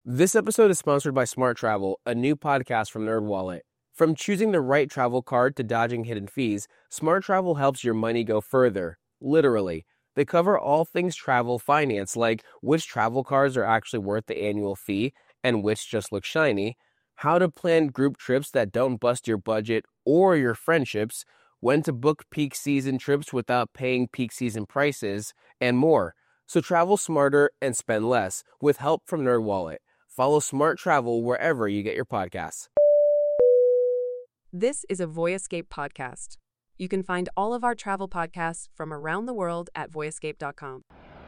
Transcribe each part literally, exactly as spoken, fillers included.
This episode is sponsored by Smart Travel, a new podcast from NerdWallet. From choosing the right travel card to dodging hidden fees, Smart Travel helps your money go further, literally. They cover all things travel finance, like which travel cards are actually worth the annual fee and which just look shiny, how to plan group trips that don't bust your budget or your friendships, when to book peak season trips without paying peak season prices, and more. So travel smarter and spend less with help from NerdWallet. Follow Smart Travel wherever you get your podcasts. This is a Voyescape podcast. You can find all of our travel podcasts from around the world at voyescape dot com.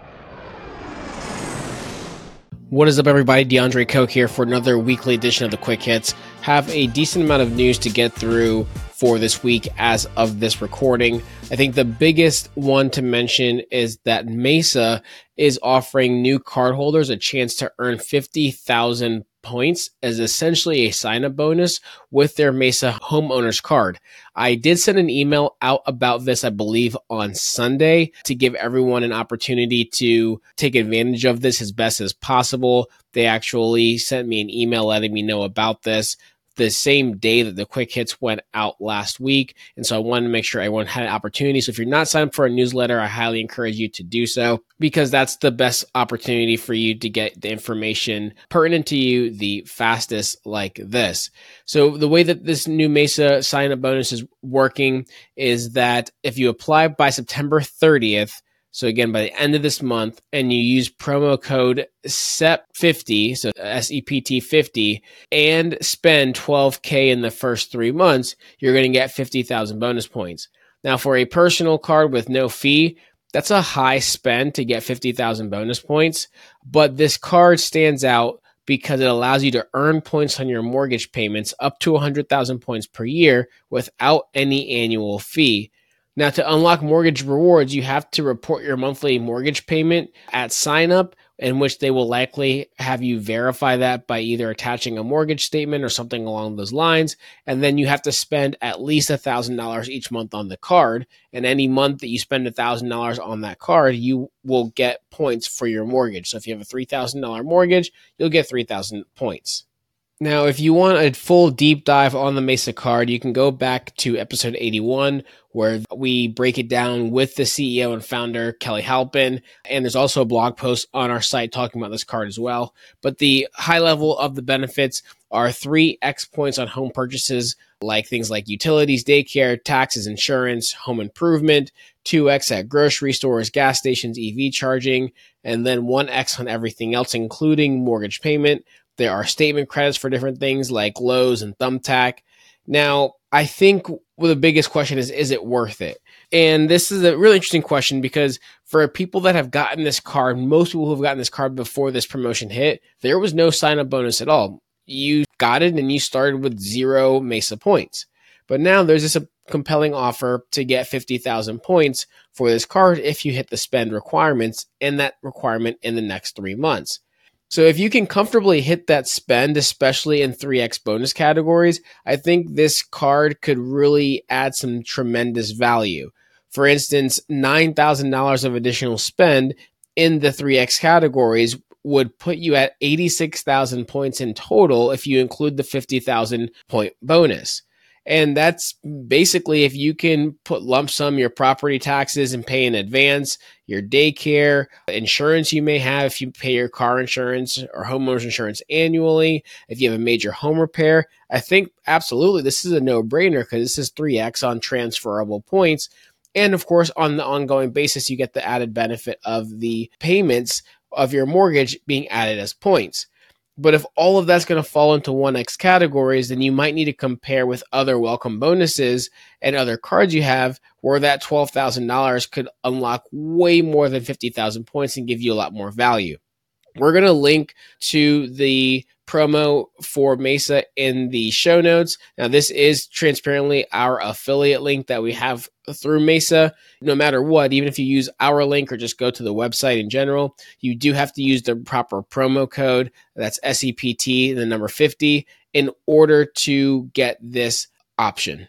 What is up, everybody? DeAndre Koch here for another weekly edition of the Quick Hits. Have a decent amount of news to get through for this week as of this recording. I think the biggest one to mention is that Mesa is offering new cardholders a chance to earn fifty thousand points as essentially a sign-up bonus with their Mesa homeowners card. I did send an email out about this, I believe, on Sunday to give everyone an opportunity to take advantage of this as best as possible. They actually sent me an email letting me know about this the same day that the Quick Hits went out last week. And so I wanted to make sure everyone had an opportunity. So if you're not signed up for a newsletter, I highly encourage you to do so because that's the best opportunity for you to get the information pertinent to you the fastest like this. So the way that this new Mesa sign-up bonus is working is that if you apply by September thirtieth, so again, by the end of this month, and you use promo code S E P fifty, so S E P T fifty, and spend twelve K in the first three months, you're going to get fifty thousand bonus points. Now, for a personal card with no fee, that's a high spend to get fifty thousand bonus points, but this card stands out because it allows you to earn points on your mortgage payments up to one hundred thousand points per year without any annual fee. Now, to unlock mortgage rewards, you have to report your monthly mortgage payment at sign up, in which they will likely have you verify that by either attaching a mortgage statement or something along those lines. And then you have to spend at least one thousand dollars each month on the card. And any month that you spend one thousand dollars on that card, you will get points for your mortgage. So if you have a three thousand dollars mortgage, you'll get three thousand points. Now, if you want a full deep dive on the Mesa card, you can go back to episode eighty-one, where we break it down with the C E O and founder, Kelly Halpin. And there's also a blog post on our site talking about this card as well. But the high level of the benefits are three X points on home purchases, like things like utilities, daycare, taxes, insurance, home improvement, two X at grocery stores, gas stations, E V charging, and then one X on everything else, including mortgage payment. There are statement credits for different things like Lowe's and Thumbtack. Now, I think the biggest question is, is it worth it? And this is a really interesting question because for people that have gotten this card, most people who have gotten this card before this promotion hit, there was no sign-up bonus at all. You got it and you started with zero Mesa points. But now there's this compelling offer to get fifty thousand points for this card if you hit the spend requirements and that requirement in the next three months. So if you can comfortably hit that spend, especially in three X bonus categories, I think this card could really add some tremendous value. For instance, nine thousand dollars of additional spend in the three X categories would put you at eighty-six thousand points in total if you include the fifty thousand point bonus. And that's basically if you can put lump sum your property taxes and pay in advance, your daycare, insurance you may have if you pay your car insurance or homeowners insurance annually, if you have a major home repair. I think absolutely this is a no-brainer because this is three X on transferable points. And of course, on the ongoing basis, you get the added benefit of the payments of your mortgage being added as points. But if all of that's going to fall into one X categories, then you might need to compare with other welcome bonuses and other cards you have where that twelve thousand dollars could unlock way more than fifty thousand points and give you a lot more value. We're going to link to the promo for Mesa in the show notes. Now, this is transparently our affiliate link that we have through Mesa. No matter what, even if you use our link or just go to the website in general, you do have to use the proper promo code. That's S E P T, the number fifty, in order to get this option.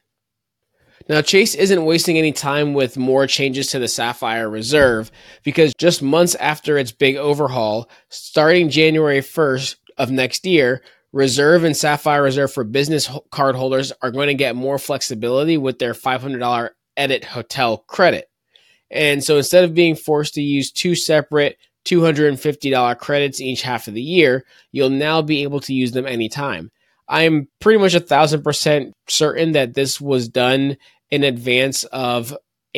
Now, Chase isn't wasting any time with more changes to the Sapphire Reserve because just months after its big overhaul, starting January first, of next year, Reserve and Sapphire Reserve for business card holders are going to get more flexibility with their five hundred dollars Edit Hotel credit. And so instead of being forced to use two separate two hundred fifty dollars credits each half of the year, you'll now be able to use them anytime. I'm pretty much a thousand percent certain that this was done in advance of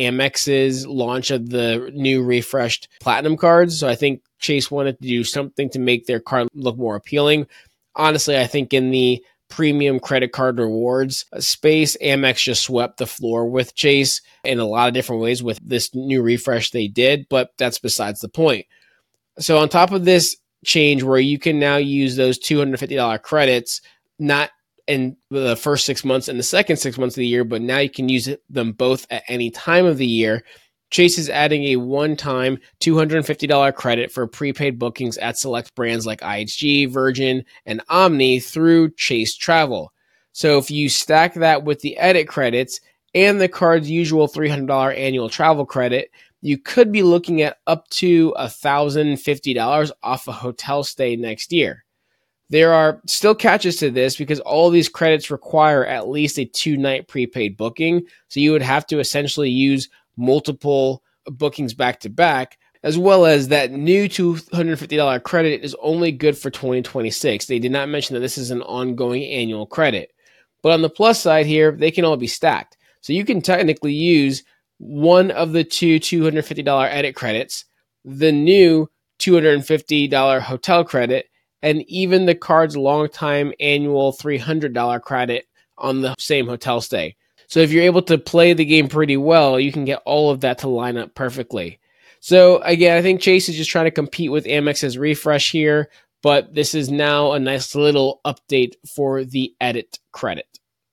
Amex's launch of the new refreshed Platinum cards. So I think Chase wanted to do something to make their card look more appealing. Honestly, I think in the premium credit card rewards space, Amex just swept the floor with Chase in a lot of different ways with this new refresh they did, but that's besides the point. So on top of this change where you can now use those two hundred fifty dollars credits, not in the first six months and the second six months of the year, but now you can use them both at any time of the year, Chase is adding a one-time two hundred fifty dollars credit for prepaid bookings at select brands like I H G, Virgin, and Omni through Chase Travel. So if you stack that with the edit credits and the card's usual three hundred dollars annual travel credit, you could be looking at up to one thousand fifty dollars off a hotel stay next year. There are still catches to this because all these credits require at least a two-night prepaid booking, so you would have to essentially use multiple bookings back-to-back, as well as that new two hundred fifty dollars credit is only good for twenty twenty-six. They did not mention that this is an ongoing annual credit. But on the plus side here, they can all be stacked. So you can technically use one of the two two hundred fifty dollars edit credits, the new two hundred fifty dollars hotel credit, and even the card's long-time annual three hundred dollars credit on the same hotel stay. So if you're able to play the game pretty well, you can get all of that to line up perfectly. So again, I think Chase is just trying to compete with Amex's refresh here, but this is now a nice little update for the edit credit.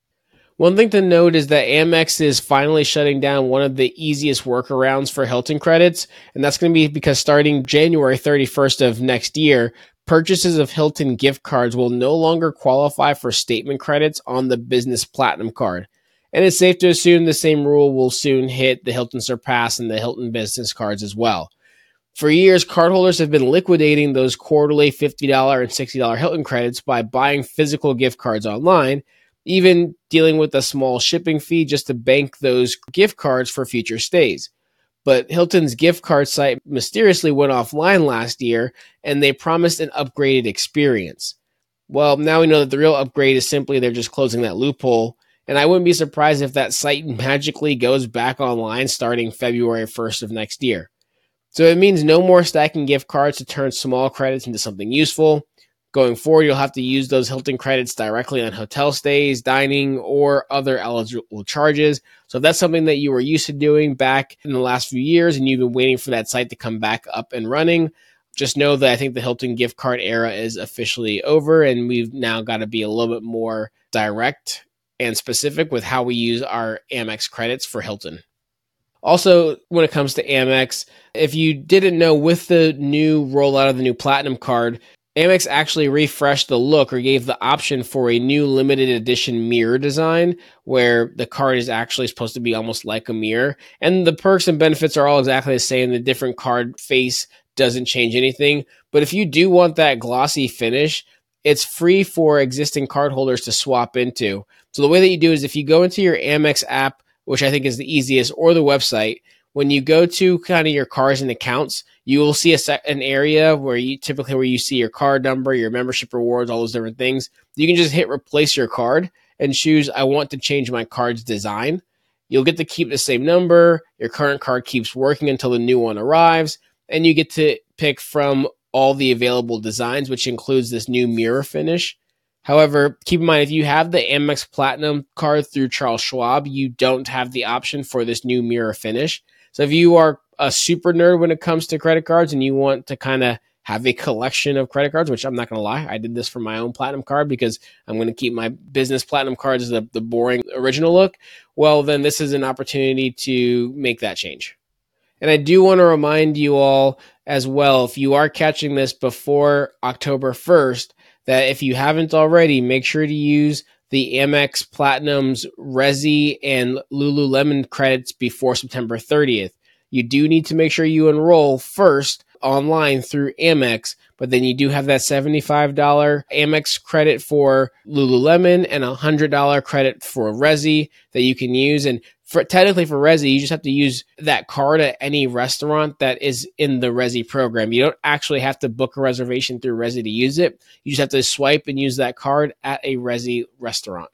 One thing to note is that Amex is finally shutting down one of the easiest workarounds for Hilton credits, and that's going to be because starting January thirty-first of next year, purchases of Hilton gift cards will no longer qualify for statement credits on the Business Platinum card. And it's safe to assume the same rule will soon hit the Hilton Surpass and the Hilton Business cards as well. For years, cardholders have been liquidating those quarterly fifty dollars and sixty dollars Hilton credits by buying physical gift cards online, even dealing with a small shipping fee just to bank those gift cards for future stays. But Hilton's gift card site mysteriously went offline last year, and they promised an upgraded experience. Well, now we know that the real upgrade is simply they're just closing that loophole, and I wouldn't be surprised if that site magically goes back online starting February first of next year. So it means no more stacking gift cards to turn small credits into something useful. Going forward, you'll have to use those Hilton credits directly on hotel stays, dining, or other eligible charges. So if that's something that you were used to doing back in the last few years and you've been waiting for that site to come back up and running, just know that I think the Hilton gift card era is officially over, and we've now got to be a little bit more direct and specific with how we use our Amex credits for Hilton. Also, when it comes to Amex, if you didn't know, with the new rollout of the new Platinum card, Amex actually refreshed the look or gave the option for a new limited edition mirror design where the card is actually supposed to be almost like a mirror. And the perks and benefits are all exactly the same. The different card face doesn't change anything. But if you do want that glossy finish, it's free for existing cardholders to swap into. So the way that you do is if you go into your Amex app, which I think is the easiest, or the website, when you go to kind of your cards and accounts, you will see a set, an area where you typically where you see your card number, your membership rewards, all those different things. You can just hit replace your card and choose, I want to change my card's design. You'll get to keep the same number. Your current card keeps working until the new one arrives, and you get to pick from all the available designs, which includes this new mirror finish. However, keep in mind, if you have the Amex Platinum card through Charles Schwab, you don't have the option for this new mirror finish. So if you are a super nerd when it comes to credit cards and you want to kind of have a collection of credit cards, which I'm not going to lie, I did this for my own Platinum card because I'm going to keep my business Platinum cards as the, the boring original look, well, then this is an opportunity to make that change. And I do want to remind you all as well, if you are catching this before October first, that if you haven't already, make sure to use the Amex Platinum's Resi and Lululemon credits before September thirtieth. You do need to make sure you enroll first online through Amex, but then you do have that seventy-five dollars Amex credit for Lululemon and a one hundred dollars credit for Resy that you can use. And for technically for Resy, you just have to use that card at any restaurant that is in the Resy program. You don't actually have to book a reservation through Resy to use it. You just have to swipe and use that card at a Resy restaurant.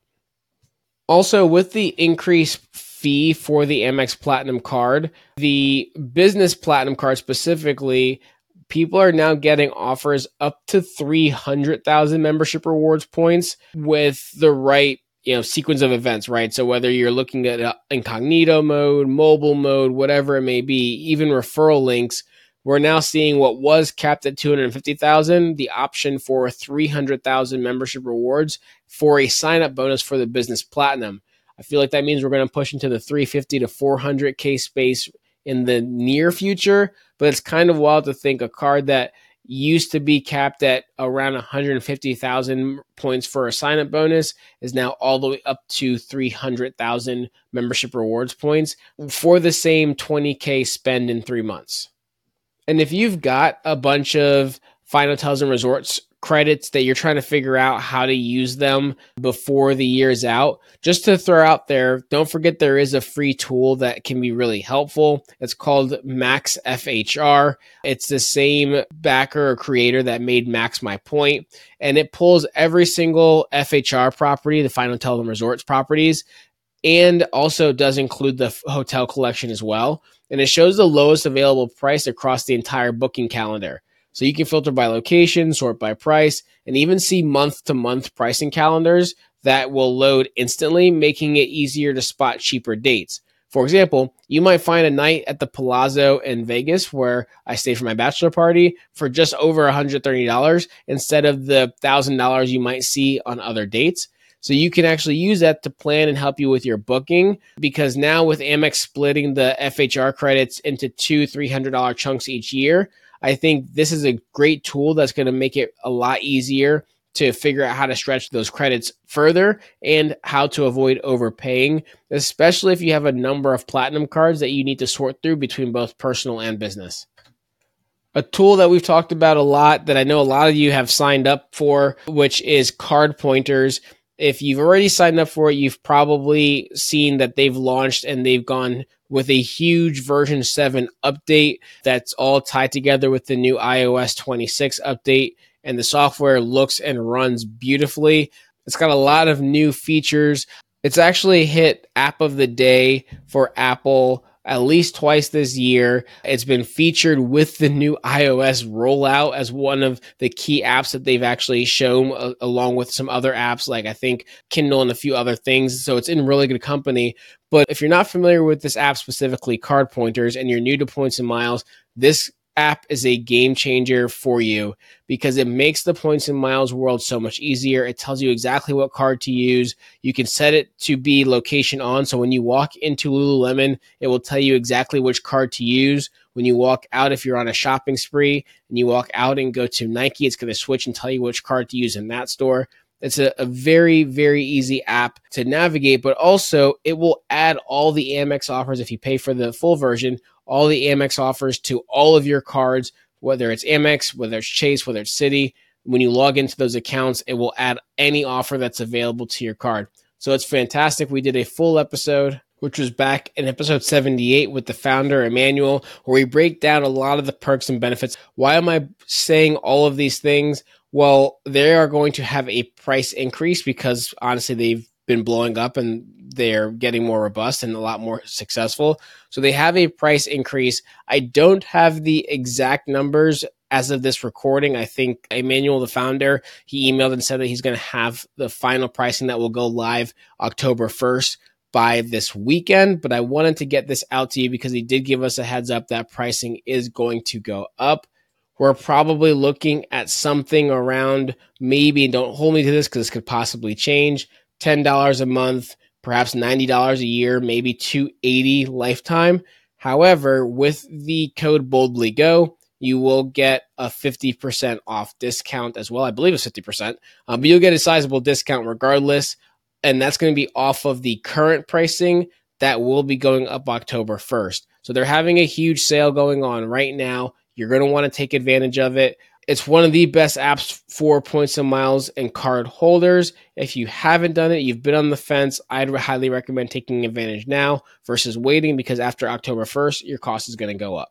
Also, with the increased fee for the Amex Platinum card, the business Platinum card specifically, people are now getting offers up to three hundred thousand membership rewards points with the right, you know, sequence of events, right? So whether you're looking at uh, incognito mode, mobile mode, whatever it may be, even referral links, we're now seeing what was capped at two hundred fifty thousand, the option for three hundred thousand membership rewards for a sign-up bonus for the business Platinum. I feel like that means we're going to push into the three fifty to four hundred K space in the near future, but it's kind of wild to think a card that used to be capped at around one hundred fifty thousand points for a sign-up bonus is now all the way up to three hundred thousand membership rewards points for the same twenty K spend in three months. And if you've got a bunch of Fine Hotels and Resorts credits that you're trying to figure out how to use them before the year's out, just to throw out there, don't forget there is a free tool that can be really helpful. It's called Max F H R. It's the same backer or creator that made Max My Point, and it pulls every single F H R property, the Fine Hotels and Resorts properties, and also does include the hotel collection as well. And it shows the lowest available price across the entire booking calendar. So you can filter by location, sort by price, and even see month-to-month pricing calendars that will load instantly, making it easier to spot cheaper dates. For example, you might find a night at the Palazzo in Vegas where I stayed for my bachelor party for just over one hundred thirty dollars instead of the one thousand dollars you might see on other dates. So you can actually use that to plan and help you with your booking, because now with Amex splitting the F H R credits into two three hundred dollars chunks each year, I think this is a great tool that's going to make it a lot easier to figure out how to stretch those credits further and how to avoid overpaying, especially if you have a number of platinum cards that you need to sort through between both personal and business. A tool that we've talked about a lot that I know a lot of you have signed up for, which is Card Pointers. If you've already signed up for it, you've probably seen that they've launched and they've gone with a huge version seven update that's all tied together with the new i O S twenty-six update, and the software looks and runs beautifully. It's got a lot of new features. It's actually hit App of the Day for Apple at least twice this year. It's been featured with the new iOS rollout as one of the key apps that they've actually shown, uh, along with some other apps like I think Kindle and a few other things. So it's in really good company. But if you're not familiar with this app, specifically Card Pointers, and you're new to Points and Miles, this app is a game changer for you because it makes the Points and Miles world so much easier. It tells you exactly what card to use. You can set it to be location on. So when you walk into Lululemon, it will tell you exactly which card to use. When you walk out, if you're on a shopping spree and you walk out and go to Nike, it's going to switch and tell you which card to use in that store. It's a, a very, very easy app to navigate, but also it will add all the Amex offers if you pay for the full version, all the Amex offers to all of your cards, whether it's Amex, whether it's Chase, whether it's Citi. When you log into those accounts, it will add any offer that's available to your card. So it's fantastic. We did a full episode, which was back in episode seventy-eight with the founder, Emmanuel, where we break down a lot of the perks and benefits. Why am I saying all of these things? Well, they are going to have a price increase because honestly, they've been blowing up and they're getting more robust and a lot more successful. So they have a price increase. I don't have the exact numbers as of this recording. I think Emmanuel, the founder, he emailed and said that he's going to have the final pricing that will go live October first by this weekend. But I wanted to get this out to you because he did give us a heads up that pricing is going to go up. We're probably looking at something around maybe, don't hold me to this because this could possibly change, ten dollars a month, perhaps ninety dollars a year, maybe two hundred eighty dollars lifetime. However, with the code BoldlyGo, you will get a fifty percent off discount as well. I believe it's fifty percent, um, but you'll get a sizable discount regardless. And that's going to be off of the current pricing that will be going up October first. So they're having a huge sale going on right now. You're going to want to take advantage of it. It's one of the best apps for points and miles and card holders. If you haven't done it, you've been on the fence, I'd highly recommend taking advantage now versus waiting, because after October first, your cost is going to go up.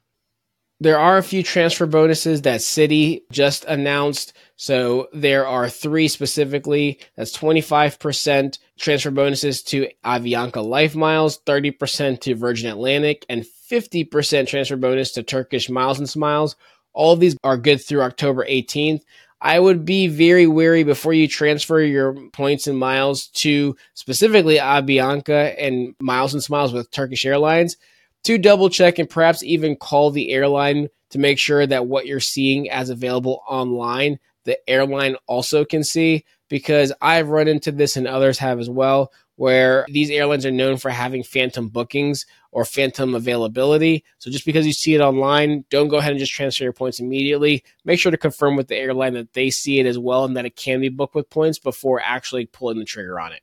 There are a few transfer bonuses that Citi just announced. So there are three specifically. That's twenty-five percent transfer bonuses to Avianca Life Miles, thirty percent to Virgin Atlantic, and fifty percent transfer bonus to Turkish Miles and Smiles. All of these are good through October eighteenth. I would be very wary before you transfer your points and miles to specifically Avianca and Miles and Smiles with Turkish Airlines to double check and perhaps even call the airline to make sure that what you're seeing as available online, the airline also can see, because I've run into this and others have as well, where these airlines are known for having phantom bookings or phantom availability. So just because you see it online, don't go ahead and just transfer your points immediately. Make sure to confirm with the airline that they see it as well and that it can be booked with points before actually pulling the trigger on it.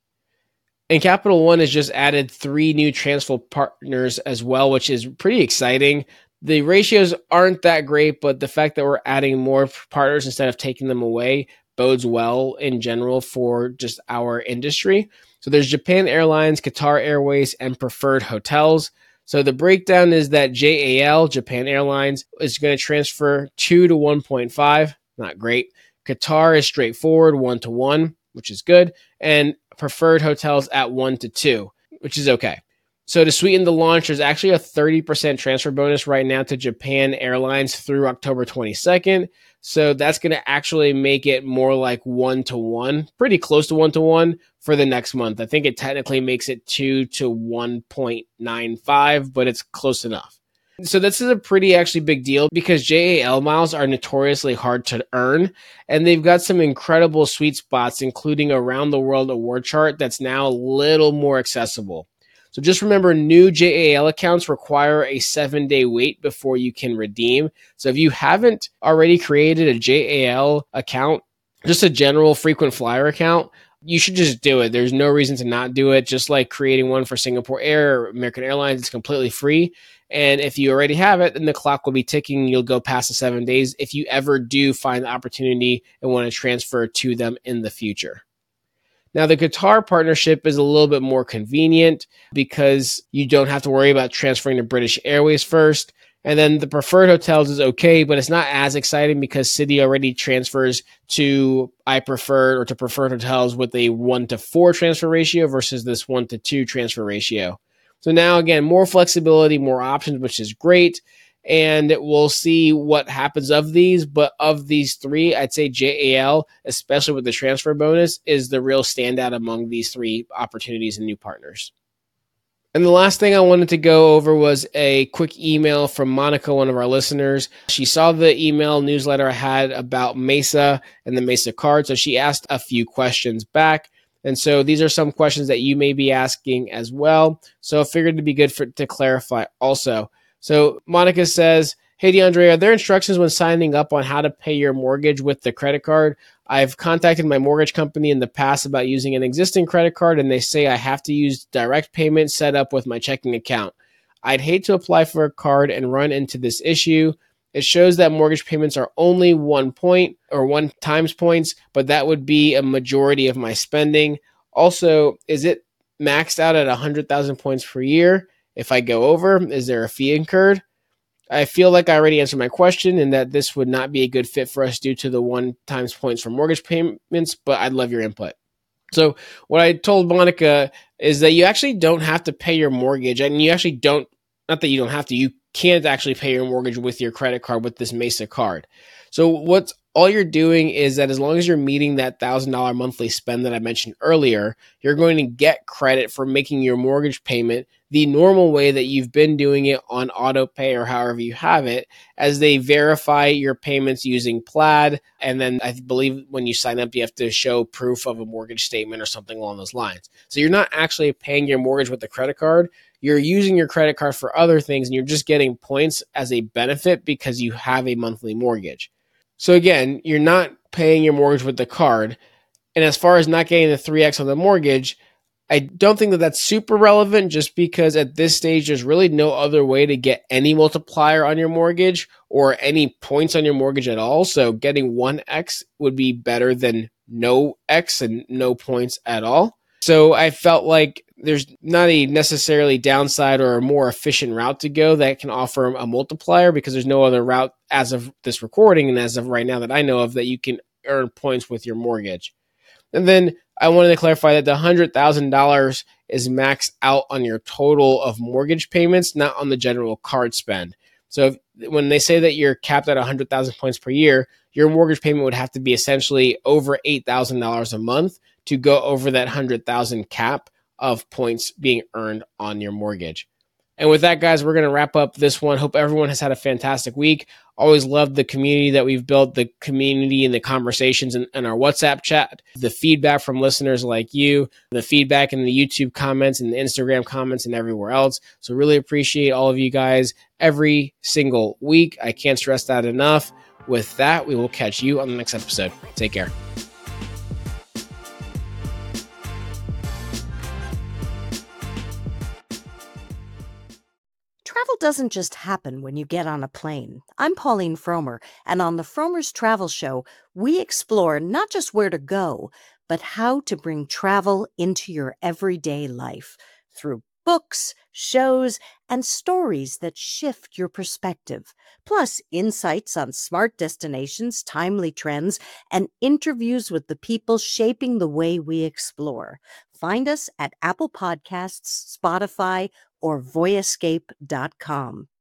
And Capital One has just added three new transfer partners as well, which is pretty exciting. The ratios aren't that great, but the fact that we're adding more partners instead of taking them away bodes well in general for just our industry. So there's Japan Airlines, Qatar Airways, and Preferred Hotels. So the breakdown is that J A L, Japan Airlines, is going to transfer two to one point five. Not great. Qatar is straightforward, one to one, which is good. And Preferred Hotels at one to two, which is okay. So to sweeten the launch, there's actually a thirty percent transfer bonus right now to Japan Airlines through October twenty-second. So that's going to actually make it more like one to one, pretty close to one to one for the next month. I think it technically makes it two to one point nine five, but it's close enough. So this is a pretty actually big deal because J A L miles are notoriously hard to earn, and they've got some incredible sweet spots, including a Around the World award chart that's now a little more accessible. So just remember, new J A L accounts require a seven-day wait before you can redeem. So if you haven't already created a J A L account, just a general frequent flyer account, you should just do it. There's no reason to not do it. Just like creating one for Singapore Air or American Airlines, it's completely free. And if you already have it, then the clock will be ticking. You'll go past the seven days if you ever do find the opportunity and want to transfer to them in the future. Now, the Qatar partnership is a little bit more convenient because you don't have to worry about transferring to British Airways first. And then the Preferred Hotels is okay, but it's not as exciting because Citi already transfers to iPreferred or to Preferred Hotels with a one to four transfer ratio versus this one to two transfer ratio. So now, again, more flexibility, more options, which is great. And we'll see what happens of these. But of these three, I'd say J A L, especially with the transfer bonus, is the real standout among these three opportunities and new partners. And the last thing I wanted to go over was a quick email from Monica, one of our listeners. She saw the email newsletter I had about Mesa and the Mesa card, so she asked a few questions back. And so these are some questions that you may be asking as well. So I figured it'd be good for, to clarify also. So Monica says, hey, DeAndre, are there instructions when signing up on how to pay your mortgage with the credit card? I've contacted my mortgage company in the past about using an existing credit card, and they say I have to use direct payment set up with my checking account. I'd hate to apply for a card and run into this issue. It shows that mortgage payments are only one point or one times points, but that would be a majority of my spending. Also, is it maxed out at one hundred thousand points per year? If I go over, is there a fee incurred? I feel like I already answered my question and that this would not be a good fit for us due to the one times points for mortgage payments, but I'd love your input. So what I told Monica is that you actually don't have to pay your mortgage, and you actually don't, not that you don't have to, you can't actually pay your mortgage with your credit card with this Mesa card. So what's all you're doing is that as long as you're meeting that one thousand dollars monthly spend that I mentioned earlier, you're going to get credit for making your mortgage payment the normal way that you've been doing it on auto pay or however you have it, as they verify your payments using Plaid. And then I believe when you sign up, you have to show proof of a mortgage statement or something along those lines. So you're not actually paying your mortgage with the credit card. You're using your credit card for other things, and you're just getting points as a benefit because you have a monthly mortgage. So again, you're not paying your mortgage with the card. And as far as not getting the three X on the mortgage, I don't think that that's super relevant just because at this stage, there's really no other way to get any multiplier on your mortgage or any points on your mortgage at all. So getting one X would be better than no X and no points at all. So I felt like there's not a necessarily downside or a more efficient route to go that can offer a multiplier because there's no other route as of this recording and as of right now that I know of that you can earn points with your mortgage. And then I wanted to clarify that the one hundred thousand dollars is maxed out on your total of mortgage payments, not on the general card spend. So if, when they say that you're capped at one hundred thousand points per year, your mortgage payment would have to be essentially over eight thousand dollars a month to go over that one hundred thousand cap of points being earned on your mortgage. And with that, guys, we're going to wrap up this one. Hope everyone has had a fantastic week. Always loved the community that we've built, the community and the conversations in, in our WhatsApp chat, the feedback from listeners like you, the feedback in the YouTube comments and the Instagram comments and everywhere else. So really appreciate all of you guys every single week. I can't stress that enough. With that, we will catch you on the next episode. Take care. Travel doesn't just happen when you get on a plane. I'm Pauline Fromer, and on the Fromer's Travel Show, we explore not just where to go, but how to bring travel into your everyday life through books, shows, and stories that shift your perspective, plus insights on smart destinations, timely trends, and interviews with the people shaping the way we explore. Find us at Apple Podcasts, Spotify, or voyescape dot com.